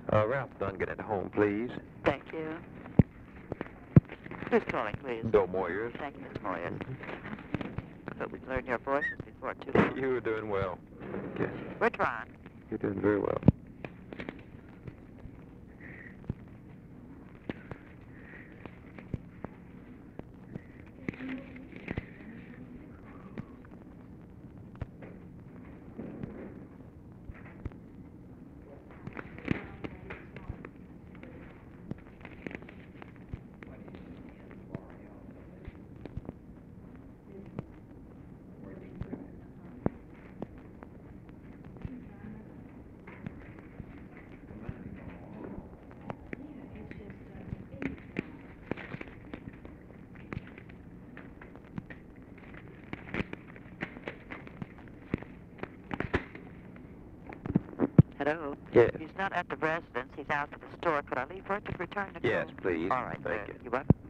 Ralph Duncan at home, please. Thank you. Who's calling, please? Bill Moyers. Thank you, Miss Moyers. I hope we've learned your voices before too long. You were doing well. Yes, We're trying. you're doing very well. Hello? Yes. He's not at the residence. He's out at the store. Could I leave word to return the call? Yes, please. All right, Thank sir. you. You're welcome.